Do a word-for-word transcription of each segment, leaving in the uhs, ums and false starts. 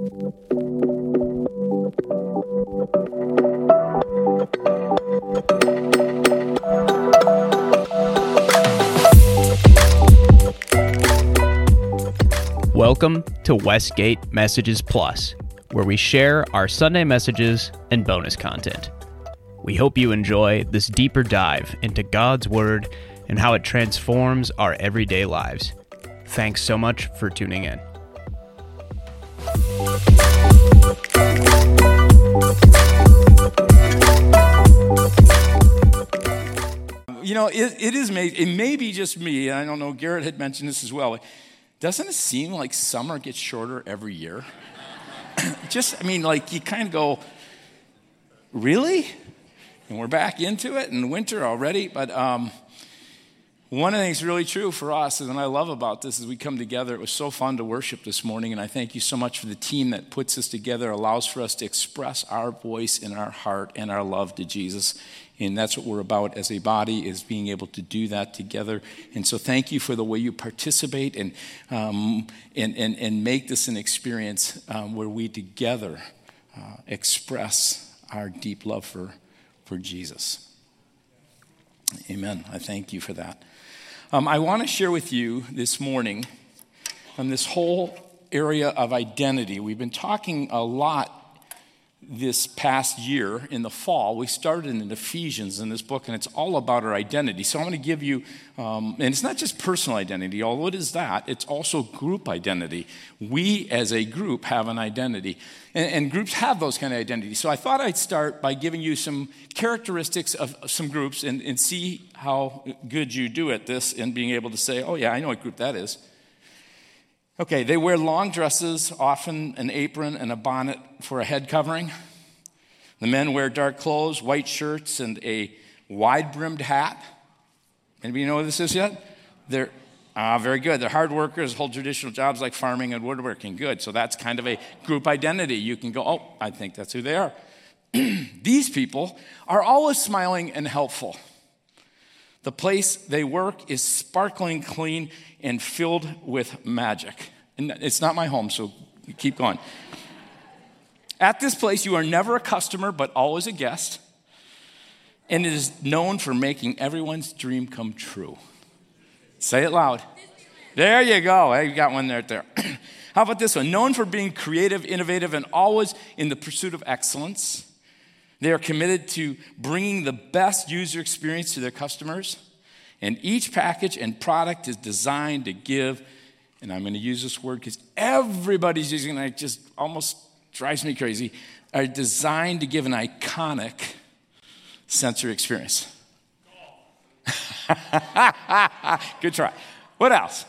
Welcome to Westgate Messages Plus, where we share our Sunday messages and bonus content. We hope you enjoy this deeper dive into God's Word and how it transforms our everyday lives. Thanks so much for tuning in. You know, it, it is, it may be just me, and I don't know, Garrett had mentioned this as well. Doesn't it seem like summer gets shorter every year? Just, I mean, like you kind of go, really? And we're back into it in winter already. But um, one of the things really true for us, and I love about this, is we come together. It was so fun to worship this morning, and I thank you so much for the team that puts this together, allows for us to express our voice and our heart and our love to Jesus. And that's what we're about as a body, is being able to do that together. And so thank you for the way you participate and um, and, and, and make this an experience um, where we together uh, express our deep love for, for Jesus. Amen. I thank you for that. Um, I want to share with you this morning on this whole area of identity. We've been talking a lot this past year in the fall. We started in Ephesians in this book, and it's all about our identity. So I'm going to give you, um, and it's not just personal identity, although it is that, it's also group identity. We as a group have an identity, and, and groups have those kind of identities. So I thought I'd start by giving you some characteristics of some groups and, and see how good you do at this in being able to say, oh yeah, I know what group that is. Okay, they wear long dresses, often an apron and a bonnet for a head covering. The men wear dark clothes, white shirts, and a wide-brimmed hat. Anybody know what this is yet? They're ah, very good. They're hard workers, hold traditional jobs like farming and woodworking. Good. So that's kind of a group identity. You can go, oh, I think that's who they are. These people are always smiling and helpful. The place they work is sparkling clean and filled with magic. And it's not my home, so keep going. At this place, you are never a customer, but always a guest. And it is known for making everyone's dream come true. Say it loud. There you go. Hey, you got one right there. How about this one? Known for being creative, innovative, and always in the pursuit of excellence. They are committed to bringing the best user experience to their customers. And each package and product is designed to give, and I'm going to use this word because everybody's using it, it just almost drives me crazy, are designed to give an iconic sensory experience. Good try. What else?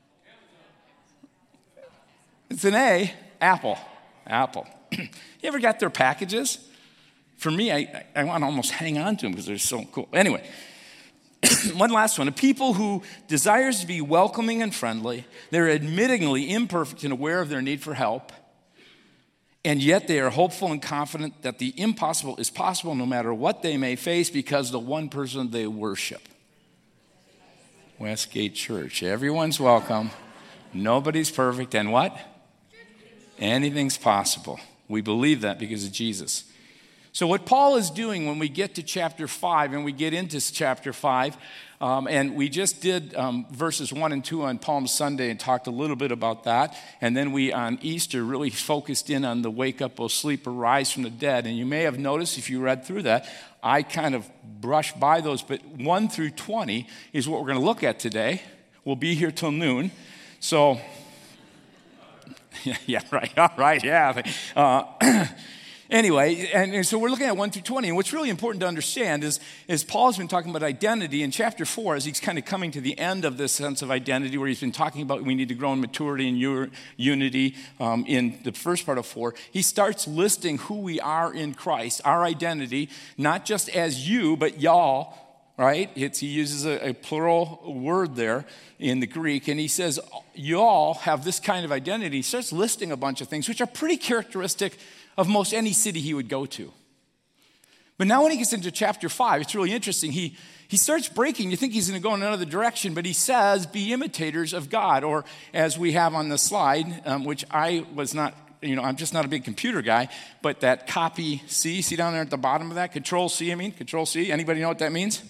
It's an A, Apple. Apple. You ever got their packages? For me, I, I want to almost hang on to them because they're so cool. Anyway, one last one. A people who desires to be welcoming and friendly. They're admittingly imperfect and aware of their need for help. And yet they are hopeful and confident that the impossible is possible no matter what they may face because the one person they worship. Westgate Church. Everyone's welcome. Nobody's perfect. And what? Anything's possible. We believe that because of Jesus. So what Paul is doing when we get to chapter five, and we get into chapter five, um, and we just did um, verses one and two on Palm Sunday and talked a little bit about that, and then we on Easter really focused in on the wake up, O sleep, arise from the dead. And you may have noticed if you read through that, I kind of brushed by those, but one through twenty is what we're going to look at today. We'll be here till noon. So, yeah, yeah right, all right, yeah. Uh, Anyway, and, and so we're looking at one through twenty, and what's really important to understand is, is Paul's been talking about identity in chapter four as he's kind of coming to the end of this sense of identity where he's been talking about we need to grow in maturity and u- unity um, in the first part of four. He starts listing who we are in Christ, our identity, not just as you, but y'all, right? It's, he uses a, a plural word there in the Greek, and he says y'all have this kind of identity. He starts listing a bunch of things which are pretty characteristic of most any city he would go to. But now when he gets into chapter five, it's really interesting. He, he starts breaking. You think he's going to go in another direction, but he says, be imitators of God. Or as we have on the slide, um, which I was not you know, I'm just not a big computer guy, but that copy C, see down there at the bottom of that? Control C, I mean, Control C. Anybody know what that means?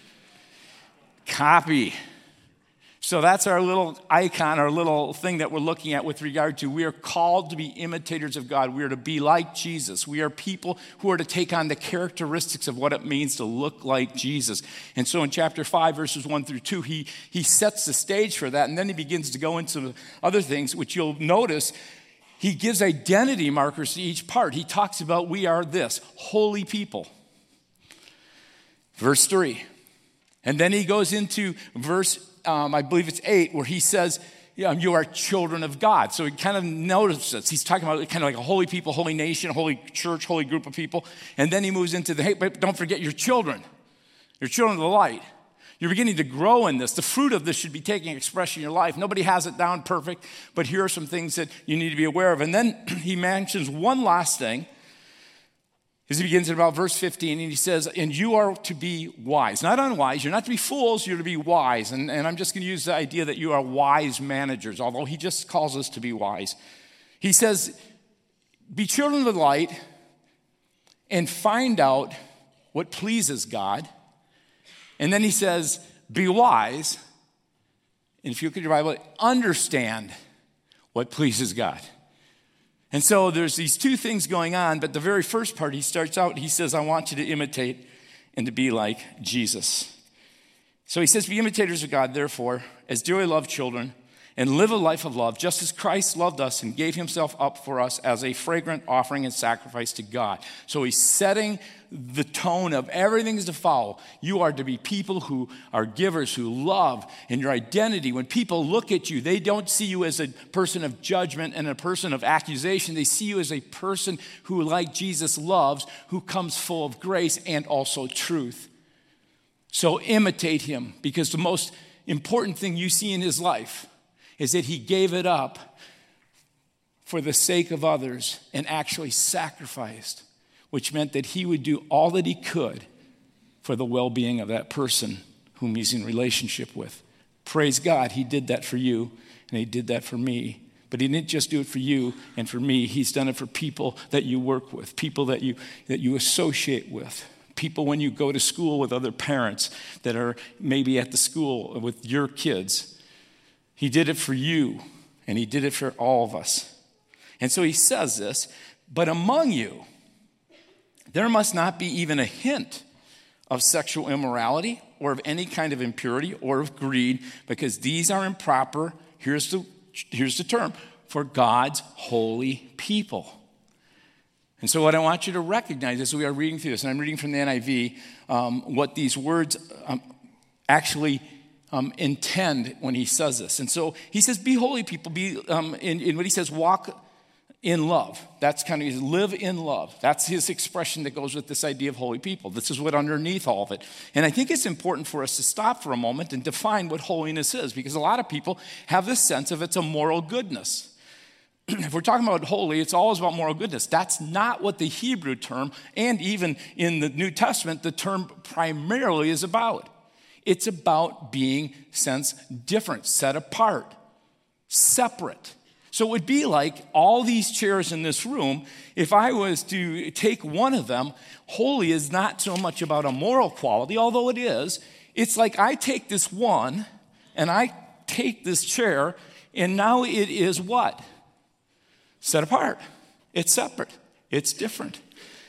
Copy. So that's our little icon, our little thing that we're looking at with regard to we are called to be imitators of God. We are to be like Jesus. We are people who are to take on the characteristics of what it means to look like Jesus. And so in chapter five, verses one through two, he, he sets the stage for that. And then he begins to go into other things, which you'll notice he gives identity markers to each part. He talks about we are this, holy people. Verse three. And then he goes into verse Um, I believe it's eight, where he says, yeah, you are children of God. So he kind of notices, he's talking about kind of like a holy people, holy nation, holy church, holy group of people. And then he moves into the, hey, but don't forget your children. You're children of the light. You're beginning to grow in this. The fruit of this should be taking expression in your life. Nobody has it down perfect, but here are some things that you need to be aware of. And then he mentions one last thing. As he begins in about verse fifteen, and he says, and you are to be wise. Not unwise. You're not to be fools. You're to be wise. And, and I'm just going to use the idea that you are wise managers, although he just calls us to be wise. He says, be children of the light and find out what pleases God. And then he says, be wise. And if you look at your Bible, understand what pleases God. And so there's these two things going on, but the very first part, he starts out, he says, I want you to imitate and to be like Jesus. So he says, be imitators of God, therefore, as dearly loved children, and live a life of love, just as Christ loved us and gave himself up for us as a fragrant offering and sacrifice to God. So he's setting the tone of everything is to follow. You are to be people who are givers, who love, and your identity. When people look at you, they don't see you as a person of judgment and a person of accusation. They see you as a person who, like Jesus, loves, who comes full of grace and also truth. So imitate him, because the most important thing you see in his life is that he gave it up for the sake of others and actually sacrificed, which meant that he would do all that he could for the well-being of that person whom he's in relationship with. Praise God, he did that for you, and he did that for me. But he didn't just do it for you and for me. He's done it for people that you work with, people that you that you associate with, people when you go to school with other parents that are maybe at the school with your kids. He did it for you, and he did it for all of us. And so he says this, but among you, there must not be even a hint of sexual immorality or of any kind of impurity or of greed, because these are improper, here's the, here's the term, for God's holy people. And so what I want you to recognize as we are reading through this, and I'm reading from the N I V, um, what these words um, actually Um, intend when he says this. And so he says, be holy people, be, um, in, in what he says, walk in love. That's kind of, live in love. That's his expression that goes with this idea of holy people. This is what underneath all of it. And I think it's important for us to stop for a moment and define what holiness is, because a lot of people have this sense of it's a moral goodness. If we're talking about holy, it's always about moral goodness. That's not what the Hebrew term, and even in the New Testament, the term primarily is about. It's about being sense different, set apart, separate. So it would be like all these chairs in this room, if I was to take one of them, holy is not so much about a moral quality, although it is. It's like I take this one and I take this chair, and now it is what? Set apart. It's separate. It's different.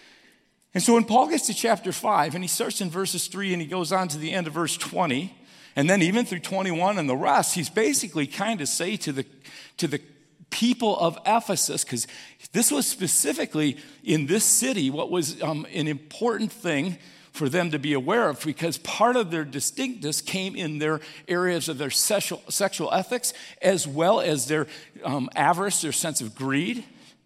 And so when Paul gets to chapter five, and he starts in verses three, and he goes on to the end of verse twenty, and then even through twenty-one and the rest, he's basically kind of say to the, to the people of Ephesus, because this was specifically in this city what was um, an important thing for them to be aware of, because part of their distinctness came in their areas of their sexual, sexual ethics, as well as their um, avarice, their sense of greed,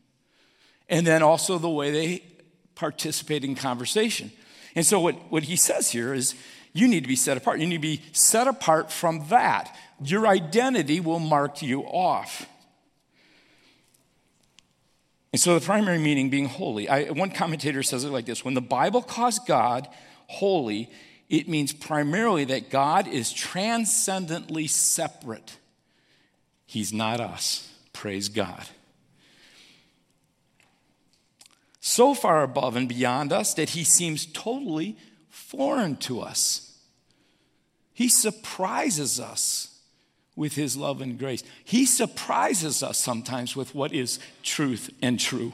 and then also the way they participate in conversation. And so what, what he says here is you need to be set apart. You need to be set apart from that. Your identity will mark you off. And so the primary meaning being holy. I, one commentator says it like this: when the Bible calls God holy, it means primarily that God is transcendently separate. He's not us. Praise God. so far above and beyond us that he seems totally foreign to us. He surprises us with his love and grace. He surprises us sometimes with what is truth and true.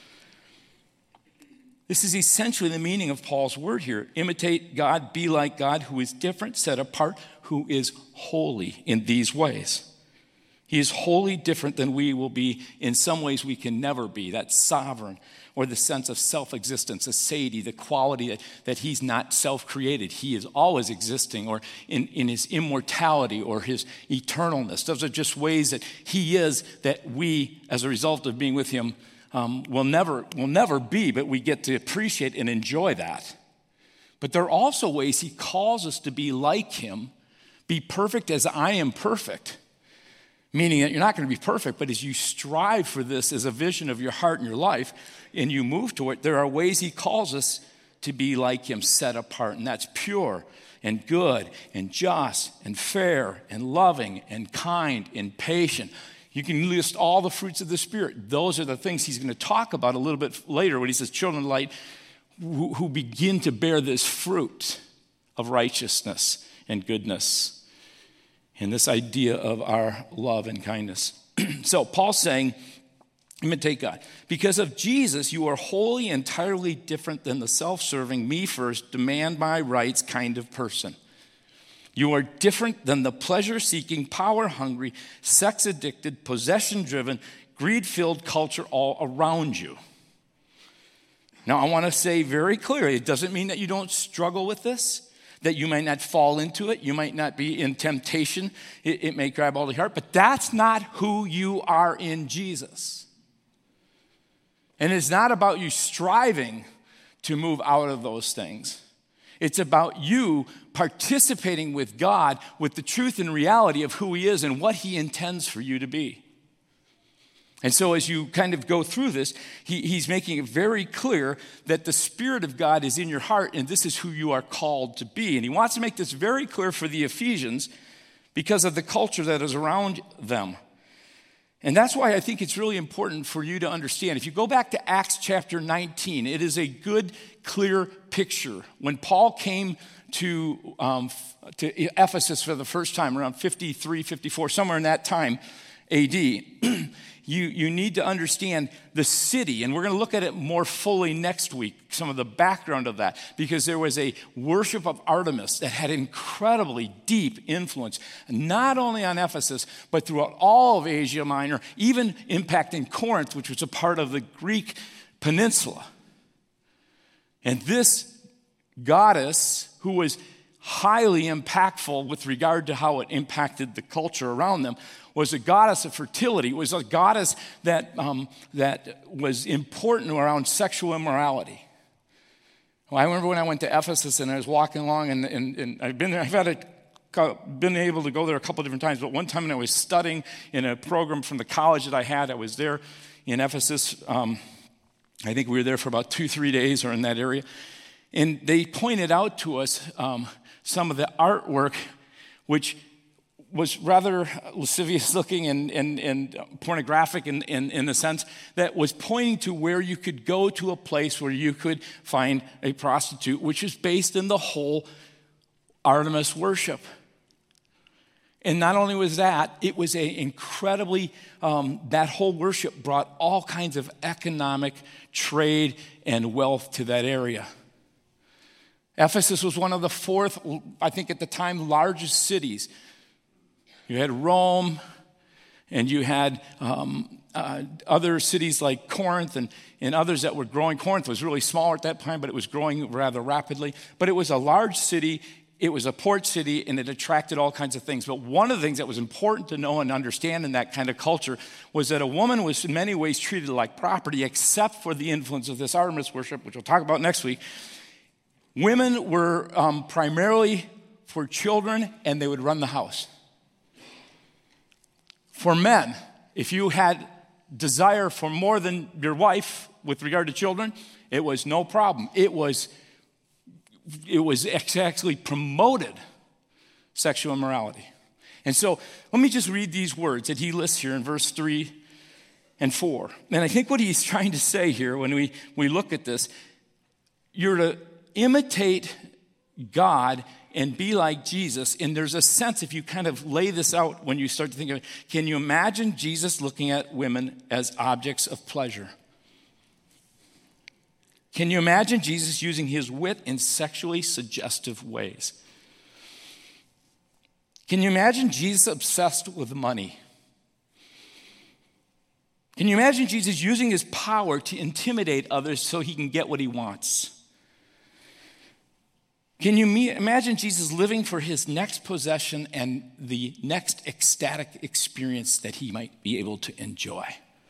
This is essentially the meaning of Paul's word here. Imitate God, be like God, who is different, set apart, who is holy in these ways. He is wholly different than we will be. In some ways we can never be. That sovereign, or the sense of self-existence, a deity, the quality that, that he's not self-created. He is always existing, or in, in his immortality or his eternalness. Those are just ways that he is that we, as a result of being with him, um, will never, will never be, but we get to appreciate and enjoy that. But there are also ways he calls us to be like him, be perfect as I am perfect. Meaning that you're not going to be perfect, but as you strive for this as a vision of your heart and your life, and you move toward it, there are ways he calls us to be like him, set apart. And that's pure and good and just and fair and loving and kind and patient. You can list all the fruits of the Spirit. Those are the things he's going to talk about a little bit later when he says children of light who, who begin to bear this fruit of righteousness and goodness. And this idea of our love and kindness. So Paul's saying, imitate God. Because of Jesus, you are wholly, entirely different than the self-serving, me first, demand my rights kind of person. You are different than the pleasure-seeking, power-hungry, sex-addicted, possession-driven, greed-filled culture all around you. Now, I want to say very clearly, it doesn't mean that you don't struggle with this, that you might not fall into it, you might not be in temptation, it, it may grab all the heart, but that's not who you are in Jesus. And it's not about you striving to move out of those things. It's about you participating with God with the truth and reality of who he is and what he intends for you to be. And so as you kind of go through this, he, he's making it very clear that the Spirit of God is in your heart and this is who you are called to be. And he wants to make this very clear for the Ephesians because of the culture that is around them. And that's why I think it's really important for you to understand. If you go back to Acts chapter nineteen, it is a good, clear picture. When Paul came to, um, to Ephesus for the first time, around fifty-three, fifty-four, somewhere in that time, A D, You, you need to understand the city, and we're going to look at it more fully next week, some of the background of that, because there was a worship of Artemis that had incredibly deep influence, not only on Ephesus, but throughout all of Asia Minor, even impacting Corinth, which was a part of the Greek peninsula. And this goddess, who was highly impactful with regard to how it impacted the culture around them, was a goddess of fertility. It was a goddess that, um, that was important around sexual immorality. Well, I remember when I went to Ephesus and I was walking along, and, and, and I've been there, I've had a, been able to go there a couple of different times, but one time when I was studying in a program from the college that I had, I was there in Ephesus. Um, I think we were there for about two, three days or in that area. And they pointed out to us um, some of the artwork, which was rather lascivious looking and, and, and pornographic in, in, in the sense that was pointing to where you could go to a place where you could find a prostitute, which is based in the whole Artemis worship. And not only was that, it was a incredibly, um, that whole worship brought all kinds of economic trade and wealth to that area. Ephesus was one of the fourth, I think at the time, largest cities. You had Rome, and you had um, uh, other cities like Corinth and, and others that were growing. Corinth was really small at that time, but it was growing rather rapidly. But it was a large city, it was a port city, and it attracted all kinds of things. But one of the things that was important to know and understand in that kind of culture was that a woman was in many ways treated like property, except for the influence of this Artemis worship, which we'll talk about next week. Women were um, primarily for children, and they would run the house. For men, if you had desire for more than your wife with regard to children, it was no problem. It was, it was actually promoted sexual immorality. And so let me just read these words that he lists here in verse three and four. And I think what he's trying to say here when we, we look at this, you're to imitate God and be like Jesus. And there's a sense, if you kind of lay this out when you start to think of it, can you imagine Jesus looking at women as objects of pleasure? Can you imagine Jesus using his wit in sexually suggestive ways? Can you imagine Jesus obsessed with money? Can you imagine Jesus using his power to intimidate others so he can get what he wants? Can you me- imagine Jesus living for his next possession and the next ecstatic experience that he might be able to enjoy?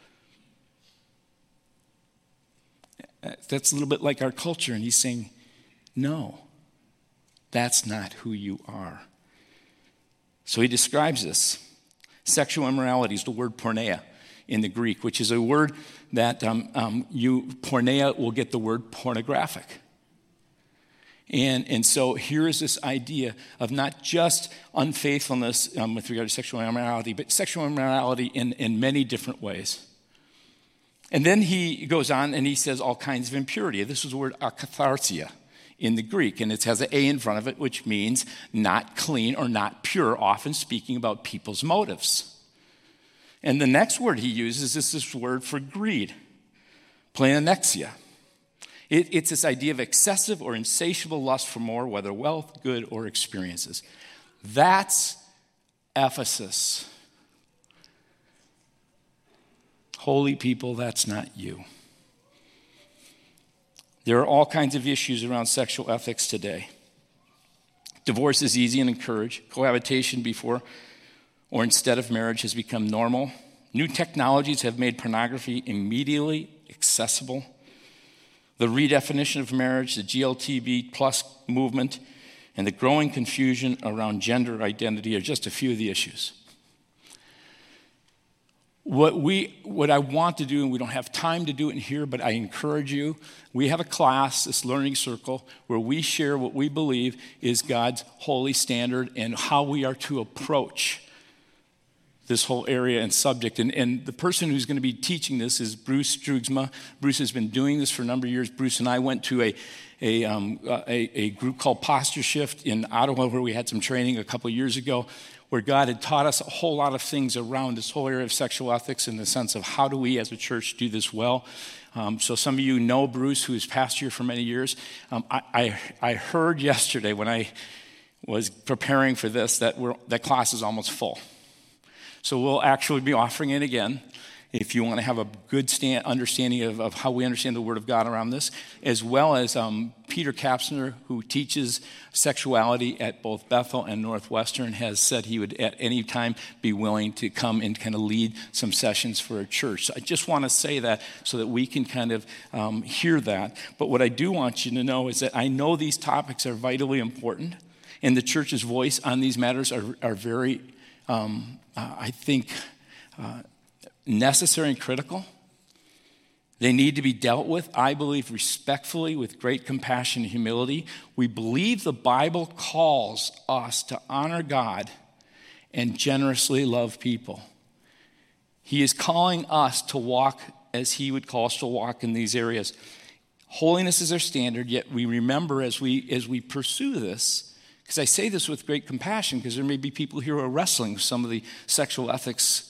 That's a little bit like our culture, and he's saying, no, that's not who you are. So he describes this. Sexual immorality is the word porneia in the Greek, which is a word that um, um, you, porneia will get the word pornographic. And, and so here is this idea of not just unfaithfulness um, with regard to sexual immorality, but sexual immorality in, in many different ways. And then he goes on and he says all kinds of impurity. This is the word akatharsia in the Greek, and it has an A in front of it, which means not clean or not pure, often speaking about people's motives. And the next word he uses is this word for greed, pleonexia. It, it's this idea of excessive or insatiable lust for more, whether wealth, good, or experiences. That's Ephesus. Holy people, that's not you. There are all kinds of issues around sexual ethics today. Divorce is easy and encouraged. Cohabitation before or instead of marriage has become normal. New technologies have made pornography immediately accessible. The redefinition of marriage, the G L T B plus movement, and the growing confusion around gender identity are just a few of the issues. What we, what I want to do, and we don't have time to do it in here, but I encourage you, we have a class, this learning circle, where we share what we believe is God's holy standard and how we are to approach this whole area and subject. And, and the person who's going to be teaching this is Bruce Strugsma. Bruce has been doing this for a number of years. Bruce and I went to a a, um, a, a group called Posture Shift in Ottawa, where we had some training a couple of years ago, where God had taught us a whole lot of things around this whole area of sexual ethics in the sense of how do we as a church do this well. Um, so some of you know Bruce, who has pastored here for many years. Um, I, I, I heard yesterday when I was preparing for this that we're, that class is almost full. So we'll actually be offering it again if you want to have a good stand, understanding of, of how we understand the Word of God around this, as well as um, Peter Kapsner, who teaches sexuality at both Bethel and Northwestern, has said he would at any time be willing to come and kind of lead some sessions for a church. So I just want to say that so that we can kind of um, hear that. But what I do want you to know is that I know these topics are vitally important, and the church's voice on these matters are, are very, um, uh, I think, uh, necessary and critical. They need to be dealt with, I believe, respectfully, with great compassion and humility. We believe the Bible calls us to honor God and generously love people. He is calling us to walk as he would call us to walk in these areas. Holiness is our standard, yet we remember as we as we pursue this, because I say this with great compassion, because there may be people here who are wrestling with some of the sexual ethics.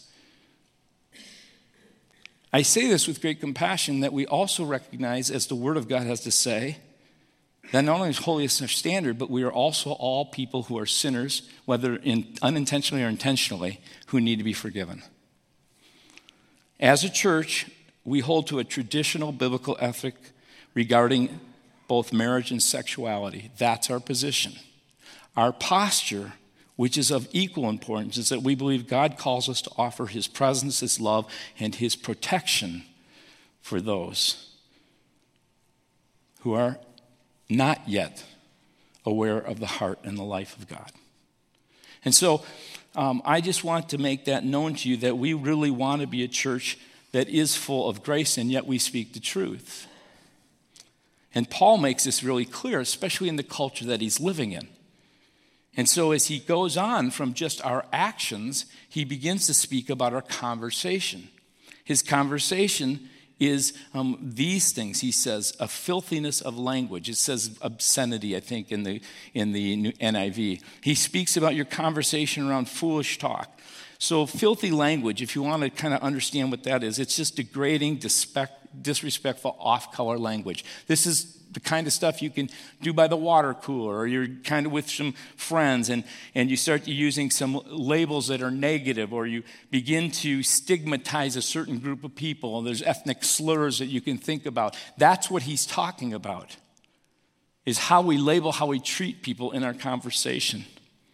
I say this with great compassion that we also recognize, as the Word of God has to say, that not only is holiness our standard, but we are also all people who are sinners, whether in, unintentionally or intentionally, who need to be forgiven. As a church, we hold to a traditional biblical ethic regarding both marriage and sexuality. That's our position. Our posture, which is of equal importance, is that we believe God calls us to offer his presence, his love, and his protection for those who are not yet aware of the heart and the life of God. And so um, I just want to make that known to you, that we really want to be a church that is full of grace, and yet we speak the truth. And Paul makes this really clear, especially in the culture that he's living in. And so as he goes on from just our actions, he begins to speak about our conversation. His conversation is um, these things. He says a filthiness of language. It says obscenity, I think, in the in the N I V. He speaks about your conversation around foolish talk. So filthy language, if you want to kind of understand what that is, it's just degrading, disrespectful, off-color language. This is the kind of stuff you can do by the water cooler, or you're kind of with some friends and, and you start using some labels that are negative, or you begin to stigmatize a certain group of people, and there's ethnic slurs that you can think about. That's what he's talking about, is how we label, how we treat people in our conversation.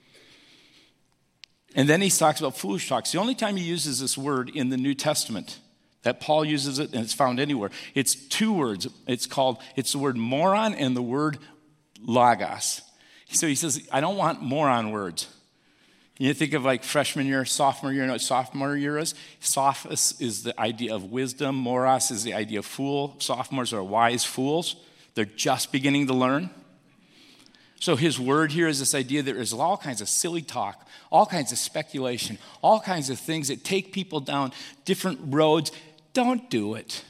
And then he talks about foolish talk. It's the only time he uses this word in the New Testament that Paul uses it, and it's found anywhere. It's two words. It's called, it's the word moron and the word logos. So he says, I don't want moron words. You think of like freshman year, sophomore year, you know what sophomore year is? Sophos is the idea of wisdom. Moros is the idea of fool. Sophomores are wise fools. They're just beginning to learn. So his word here is this idea that there's all kinds of silly talk, all kinds of speculation, all kinds of things that take people down different roads. Don't do it.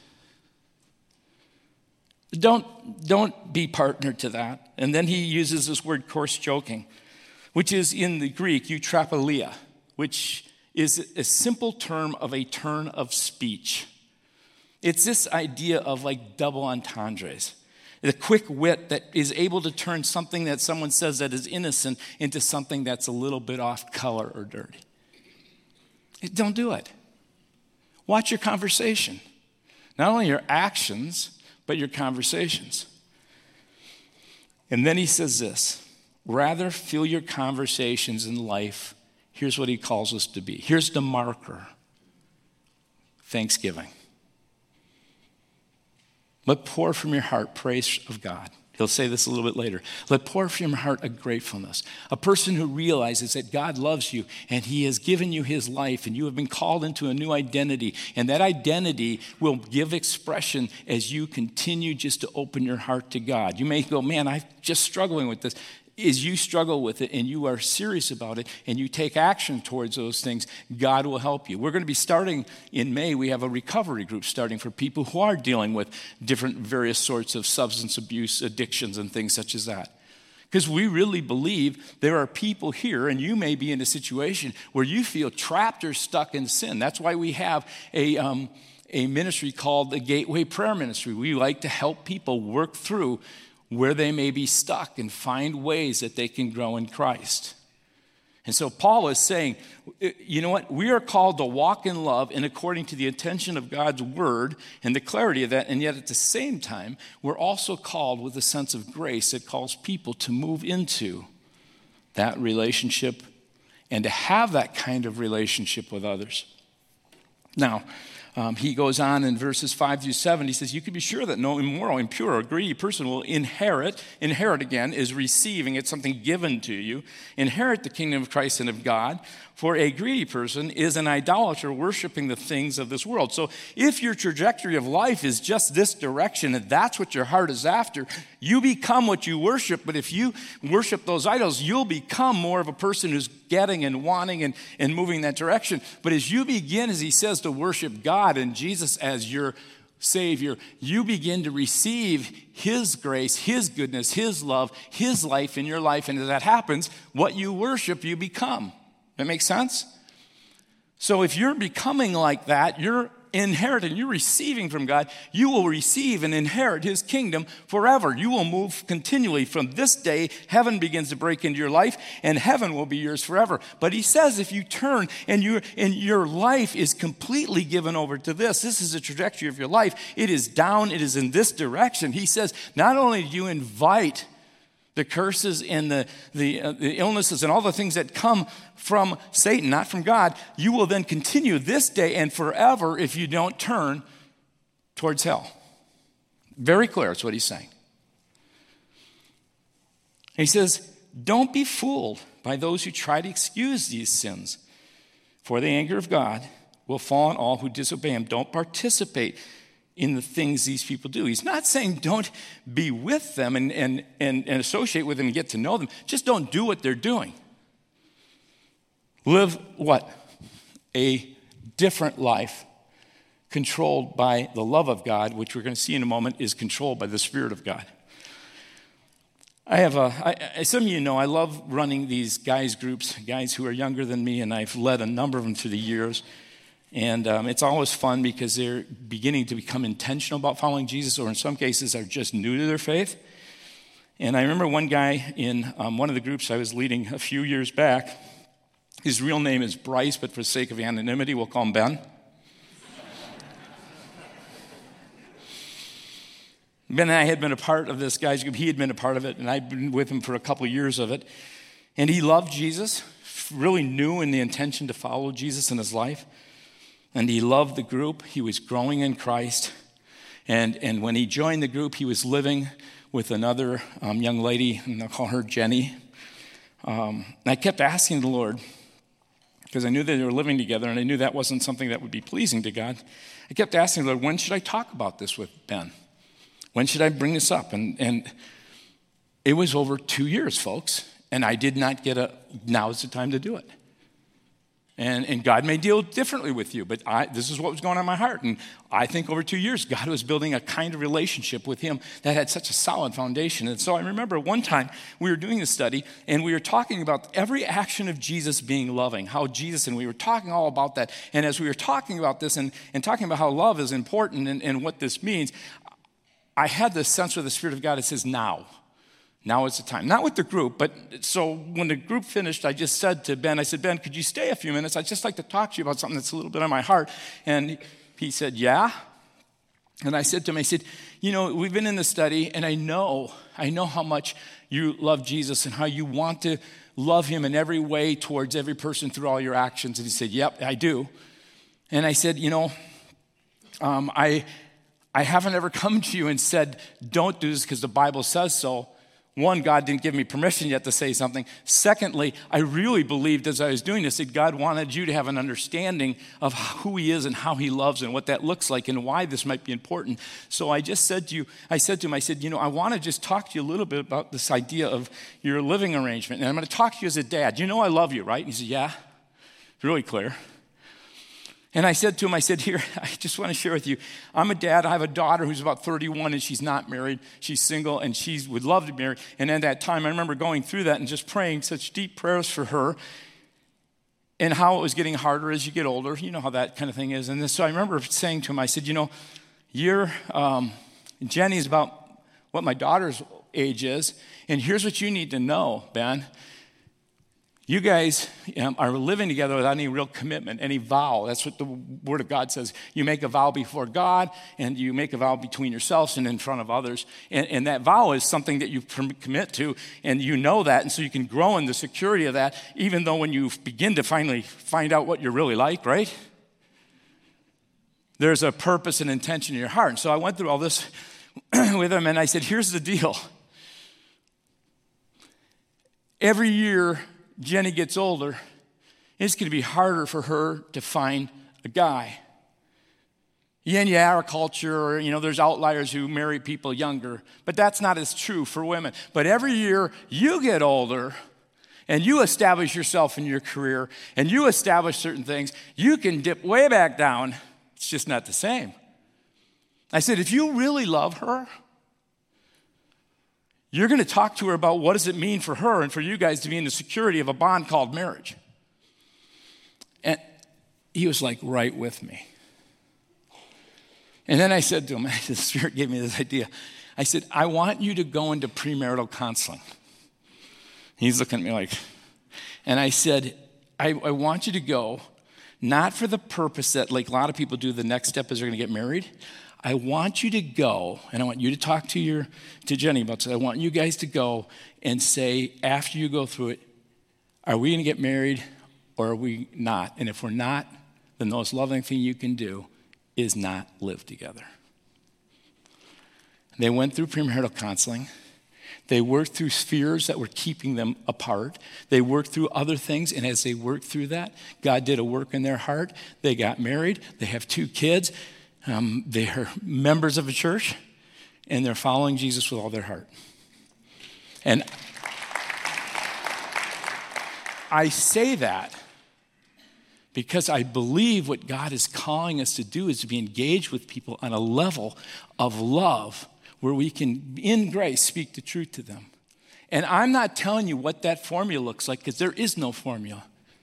Don't, don't be partner to that. And then he uses this word coarse joking, which is in the Greek, eutrapelia, which is a simple term of a turn of speech. It's this idea of like double entendres. The quick wit that is able to turn something that someone says that is innocent into something that's a little bit off color or dirty. Don't do it. Watch your conversation. Not only your actions, but your conversations. And then he says this, rather fill your conversations in life. Here's what he calls us to be. Here's the marker. Thanksgiving. Let pour from your heart praise of God. He'll say this a little bit later. Let pour from your heart a gratefulness. A person who realizes that God loves you and he has given you his life and you have been called into a new identity. And that identity will give expression as you continue just to open your heart to God. You may go, man, I'm just struggling with this. As you struggle with it and you are serious about it and you take action towards those things, God will help you. We're going to be starting in May. We have a recovery group starting for people who are dealing with different various sorts of substance abuse addictions and things such as that. Because we really believe there are people here, and you may be in a situation where you feel trapped or stuck in sin. That's why we have a um, a ministry called the Gateway Prayer Ministry. We like to help people work through where they may be stuck and find ways that they can grow in Christ. And so Paul is saying, you know what? We are called to walk in love and according to the intention of God's word and the clarity of that. And yet at the same time, we're also called with a sense of grace that calls people to move into that relationship and to have that kind of relationship with others. Now, Um, he goes on in verses five through seven. He says, you can be sure that no immoral, impure, or greedy person will inherit. Inherit, again, is receiving. It's something given to you. Inherit the kingdom of Christ and of God. For a greedy person is an idolater worshiping the things of this world. So if your trajectory of life is just this direction and that's what your heart is after, you become what you worship. But if you worship those idols, you'll become more of a person who's getting and wanting and, and moving that direction. But as you begin, as he says, to worship God and Jesus as your Savior, you begin to receive his grace, his goodness, his love, his life in your life. And as that happens, what you worship, you become. That makes sense? So if you're becoming like that, you're inheriting, you're receiving from God, you will receive and inherit his kingdom forever. You will move continually. From this day, heaven begins to break into your life, and heaven will be yours forever. But he says if you turn and, you, and your life is completely given over to this, this is the trajectory of your life. It is down, it is in this direction. He says not only do you invite the curses and the, the, uh, the illnesses and all the things that come from Satan, not from God, you will then continue this day and forever if you don't turn towards hell. Very clear, that's what he's saying. He says, don't be fooled by those who try to excuse these sins, for the anger of God will fall on all who disobey him. Don't participate in the things these people do. He's not saying don't be with them and, and, and, and associate with them and get to know them. Just don't do what they're doing. Live what? A different life controlled by the love of God, which we're going to see in a moment is controlled by the Spirit of God. I have a, I, some of you know, I love running these guys groups, guys who are younger than me, and I've led a number of them through the years. And um, it's always fun because they're beginning to become intentional about following Jesus, or in some cases are just new to their faith. And I remember one guy in um, one of the groups I was leading a few years back. His real name is Bryce, but for the sake of anonymity, we'll call him Ben. Ben and I had been a part of this guy's group. He had been a part of it, and I'd been with him for a couple of years of it. And he loved Jesus, really knew in the intention to follow Jesus in his life. And he loved the group. He was growing in Christ. And, and when he joined the group, he was living with another um, young lady, and I'll call her Jenny. Um, and I kept asking the Lord, because I knew that they were living together, and I knew that wasn't something that would be pleasing to God. I kept asking the Lord, when should I talk about this with Ben? When should I bring this up? And, and it was over two years, folks, and I did not get a, now's the time to do it. And, and God may deal differently with you, but I, this is what was going on in my heart. And I think over two years, God was building a kind of relationship with him that had such a solid foundation. And so I remember one time we were doing this study, and we were talking about every action of Jesus being loving, how Jesus, and we were talking all about that. And as we were talking about this and, and talking about how love is important and, and what this means, I had this sense of the Spirit of God that says, now. Now is the time. Not with the group, but so when the group finished, I just said to Ben, I said, Ben, could you stay a few minutes? I'd just like to talk to you about something that's a little bit on my heart. And he said, yeah. And I said to him, I said, you know, we've been in the study, and I know, I know how much you love Jesus and how you want to love him in every way towards every person through all your actions. And he said, yep, I do. And I said, you know, um, I... I haven't ever come to you and said, don't do this because the Bible says so. One, God didn't give me permission yet to say something. Secondly, I really believed as I was doing this that God wanted you to have an understanding of who he is and how he loves and what that looks like and why this might be important. So I just said to you, I said to him, I said, you know, I want to just talk to you a little bit about this idea of your living arrangement. And I'm going to talk to you as a dad. You know I love you, right? And he said, yeah, it's really clear. And I said to him, I said, here, I just want to share with you, I'm a dad. I have a daughter who's about thirty-one, and she's not married. She's single, and she would love to be married. And at that time, I remember going through that and just praying such deep prayers for her and how it was getting harder as you get older. You know how that kind of thing is. And so I remember saying to him, I said, you know, you're, um, Jenny's about what my daughter's age is, and here's what you need to know, Ben. You guys um, are living together without any real commitment, any vow. That's what the Word of God says. You make a vow before God, and you make a vow between yourselves and in front of others. And, and that vow is something that you commit to, and you know that, and so you can grow in the security of that, even though when you begin to finally find out what you're really like, right? There's a purpose and intention in your heart. And so I went through all this with him, and I said, here's the deal. Every year Jenny gets older, it's going to be harder for her to find a guy. Yeah, in our culture, you know, there's outliers who marry people younger, but that's not as true for women. But every year you get older and you establish yourself in your career and you establish certain things, you can dip way back down. It's just not the same. I said, if you really love her, you're going to talk to her about what does it mean for her and for you guys to be in the security of a bond called marriage. And he was like right with me. And then I said to him, the Spirit gave me this idea. I said, I want you to go into premarital counseling. He's looking at me like, and I said, I, I want you to go, not for the purpose that like a lot of people do, the next step is they're going to get married. I want you to go, and I want you to talk to your to Jenny about this. I want you guys to go and say, after you go through it, are we going to get married or are we not? And if we're not, then the most loving thing you can do is not live together. They went through premarital counseling. They worked through fears that were keeping them apart. They worked through other things, and as they worked through that, God did a work in their heart. They got married. They have two kids. Um, they're members of a church, and they're following Jesus with all their heart. And I say that because I believe what God is calling us to do is to be engaged with people on a level of love where we can, in grace, speak the truth to them. And I'm not telling you what that formula looks like, because there is no formula.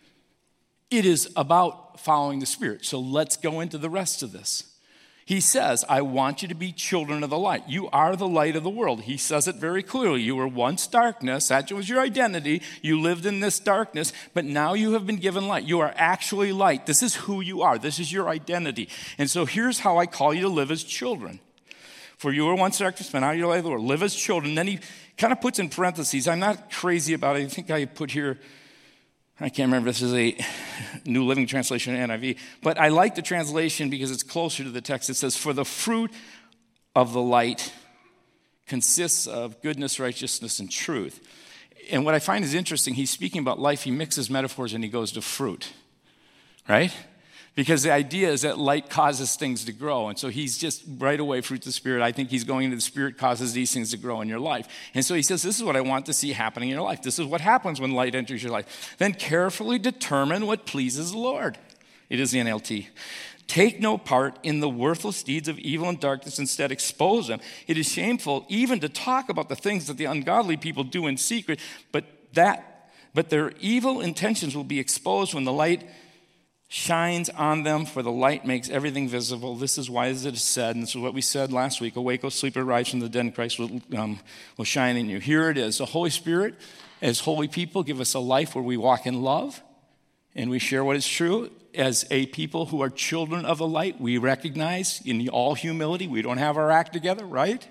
It is about following the Spirit. So let's go into the rest of this. He says, I want you to be children of the light. You are the light of the world. He says it very clearly. You were once darkness. That was your identity. You lived in this darkness, but now you have been given light. You are actually light. This is who you are. This is your identity. And so here's how I call you to live as children. For you were once darkness, but now you're light of the world. Live as children. Then he kind of puts in parentheses. I'm not crazy about it. I think I put here, I can't remember if this is a New Living Translation or N I V, but I like the translation because it's closer to the text. It says, for the fruit of the light consists of goodness, righteousness, and truth. And what I find is interesting, he's speaking about life, he mixes metaphors and he goes to fruit, right? Because the idea is that light causes things to grow. And so he's just right away, fruit of the Spirit. I think he's going into the Spirit causes these things to grow in your life. And so he says, this is what I want to see happening in your life. This is what happens when light enters your life. Then carefully determine what pleases the Lord. It is the N L T. Take no part in the worthless deeds of evil and darkness. Instead, expose them. It is shameful even to talk about the things that the ungodly people do in secret, but that, but their evil intentions will be exposed when the light shines on them, for the light makes everything visible. This is why as it is said, and this is what we said last week, awake, O sleeper, rise from the dead, and Christ will, um, will shine in you. Here it is. The Holy Spirit, as holy people, give us a life where we walk in love, and we share what is true. As a people who are children of the light, we recognize in all humility, we don't have our act together, right?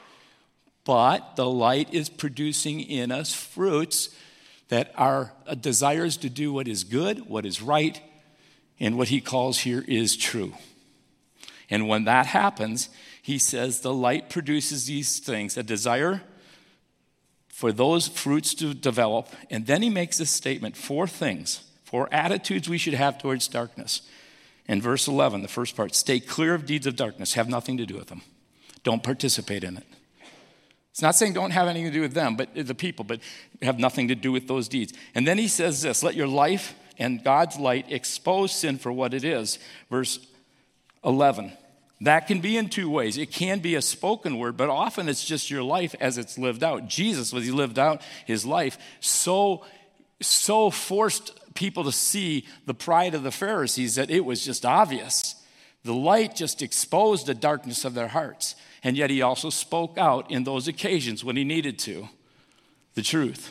But the light is producing in us fruits that are desires to do what is good, what is right, and what he calls here is true. And when that happens, he says the light produces these things, a desire for those fruits to develop. And then he makes this statement, four things, four attitudes we should have towards darkness. In verse eleven, the first part, stay clear of deeds of darkness, have nothing to do with them. Don't participate in it. It's not saying don't have anything to do with them, but the people, but have nothing to do with those deeds. And then he says this, let your life and God's light expose sin for what it is. Verse eleven. That can be in two ways. It can be a spoken word, but often it's just your life as it's lived out. Jesus, when he lived out his life, so, so forced people to see the pride of the Pharisees that it was just obvious. The light just exposed the darkness of their hearts. And yet he also spoke out in those occasions when he needed to, the truth.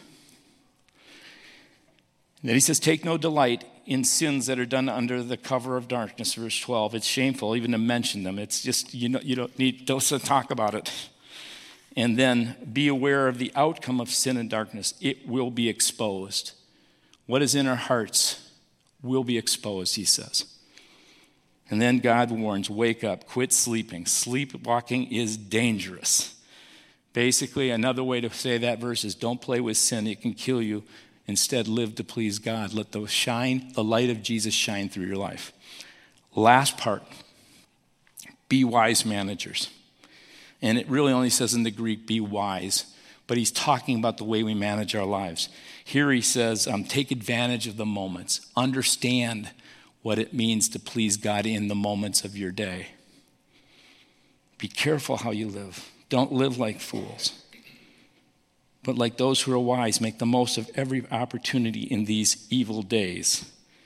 And then he says, take no delight in sins that are done under the cover of darkness, verse twelve. It's shameful even to mention them. It's just, you know, you don't need don't talk about it. And then be aware of the outcome of sin and darkness. It will be exposed. What is in our hearts will be exposed, he says. And then God warns, wake up, quit sleeping. Sleepwalking is dangerous. Basically, another way to say that verse is don't play with sin. It can kill you. Instead, live to please God. Let the shine, the light of Jesus shine through your life. Last part, be wise managers. And it really only says in the Greek, be wise. But he's talking about the way we manage our lives. Here he says, um, take advantage of the moments. Understand what it means to please God in the moments of your day. Be careful how you live. Don't live like fools. But like those who are wise, make the most of every opportunity in these evil days.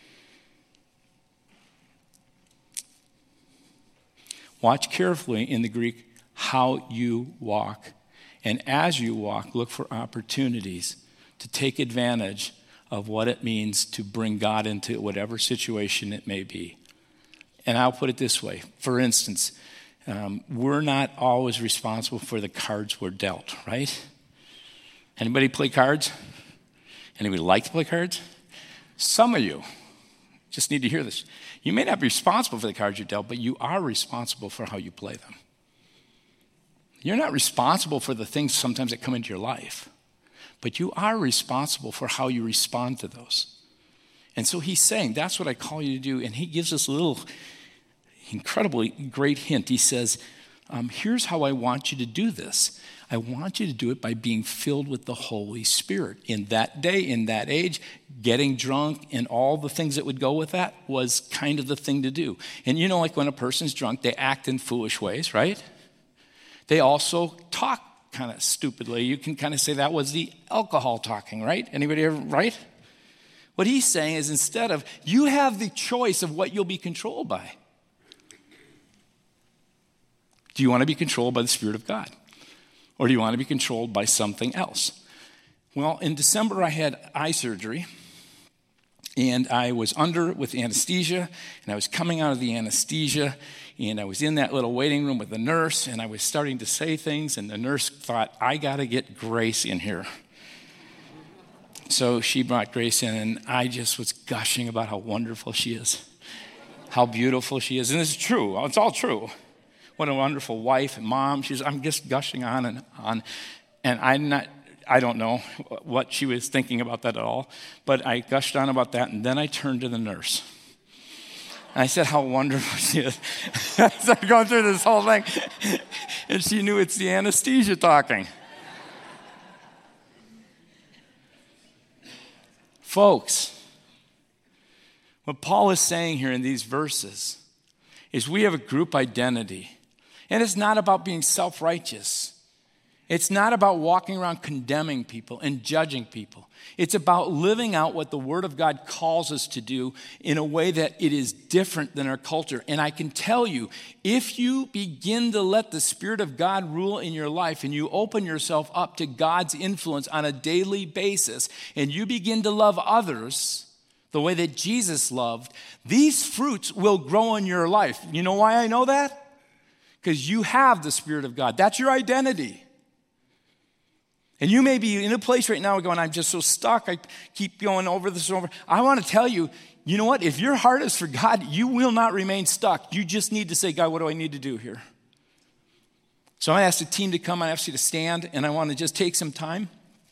Watch carefully in the Greek how you walk. And as you walk, look for opportunities to take advantage of what it means to bring God into whatever situation it may be. And I'll put it this way. For instance, um, we're not always responsible for the cards we're dealt, right? Anybody play cards? Anybody like to play cards? Some of you just need to hear this. You may not be responsible for the cards you're dealt, but you are responsible for how you play them. You're not responsible for the things sometimes that come into your life, but you are responsible for how you respond to those. And so he's saying, that's what I call you to do. And he gives us a little incredibly great hint. He says, um, here's how I want you to do this. I want you to do it by being filled with the Holy Spirit. In that day, in that age, getting drunk and all the things that would go with that was kind of the thing to do. And you know, like when a person's drunk, they act in foolish ways, right? They also talk kind of stupidly. You can kind of say that was the alcohol talking, right? Anybody ever, right? What he's saying is instead of, you have the choice of what you'll be controlled by. Do you want to be controlled by the Spirit of God? Or do you want to be controlled by something else? Well, in December, I had eye surgery, and I was under with anesthesia, and I was coming out of the anesthesia, and I was in that little waiting room with the nurse, and I was starting to say things, and the nurse thought, I got to get Grace in here. So she brought Grace in, and I just was gushing about how wonderful she is, how beautiful she is. And it's true. It's all true. What a wonderful wife and mom. She's, I'm just gushing on and on. And I'm not, I don't know what she was thinking about that at all. But I gushed on about that, and then I turned to the nurse. And I said how wonderful she is. I started going through this whole thing. And she knew it's the anesthesia talking. Folks, what Paul is saying here in these verses is we have a group identity. And it's not about being self-righteous. It's not about walking around condemning people and judging people. It's about living out what the Word of God calls us to do in a way that it is different than our culture. And I can tell you, if you begin to let the Spirit of God rule in your life and you open yourself up to God's influence on a daily basis and you begin to love others the way that Jesus loved, these fruits will grow in your life. You know why I know that? Because you have the Spirit of God. That's your identity. And you may be in a place right now going, I'm just so stuck. I keep going over this and over. I want to tell you, you know what? If your heart is for God, you will not remain stuck. You just need to say, God, what do I need to do here? So I asked the team to come. I asked you to stand, and I want to just take some time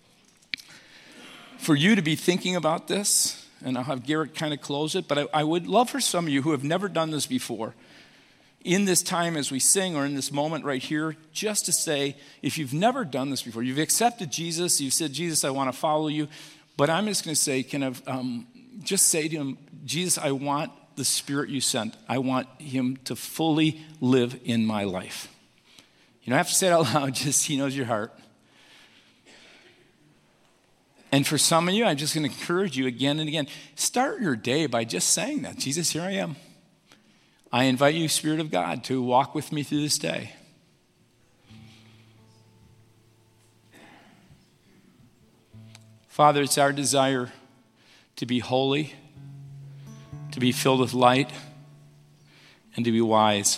for you to be thinking about this. And I'll have Garrett kind of close it. But I, I would love for some of you who have never done this before, in this time as we sing or in this moment right here, just to say, if you've never done this before, you've accepted Jesus, you've said, Jesus, I want to follow you, but I'm just going to say, kind of, um, just say to him, Jesus, I want the Spirit you sent. I want him to fully live in my life. You don't have to say it out loud, just he knows your heart. And for some of you, I'm just going to encourage you again and again, start your day by just saying that. Jesus, here I am. I invite you, Spirit of God, to walk with me through this day. Father, it's our desire to be holy, to be filled with light, and to be wise.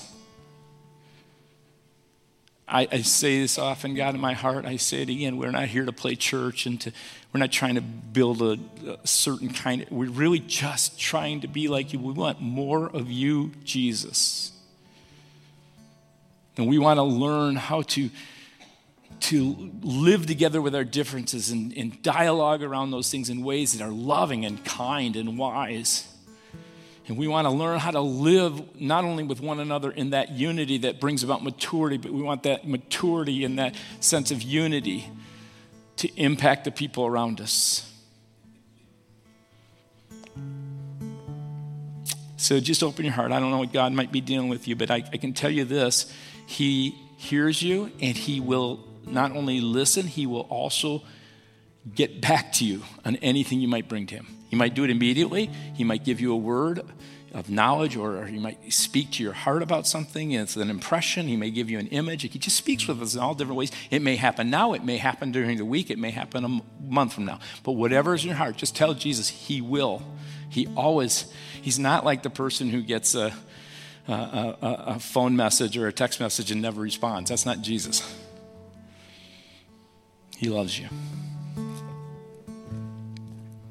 I, I say this often, God, in my heart. I say it again. We're not here to play church and to, we're not trying to build a, a certain kind of, we're really just trying to be like you. We want more of you, Jesus. And we want to learn how to, to live together with our differences and, and dialogue around those things in ways that are loving and kind and wise. And we want to learn how to live not only with one another in that unity that brings about maturity, but we want that maturity and that sense of unity to impact the people around us. So just open your heart. I don't know what God might be dealing with you, but I, I can tell you this. He hears you, and he will not only listen, he will also get back to you on anything you might bring to him. He might do it immediately. He might give you a word of knowledge, or he might speak to your heart about something. It's an impression. He may give you an image. He just speaks with us in all different ways. It may happen now. It may happen during the week. It may happen a month from now. But whatever is in your heart, just tell Jesus he will. He always, he's not like the person who gets a, a, a, a phone message or a text message and never responds. That's not Jesus. He loves you.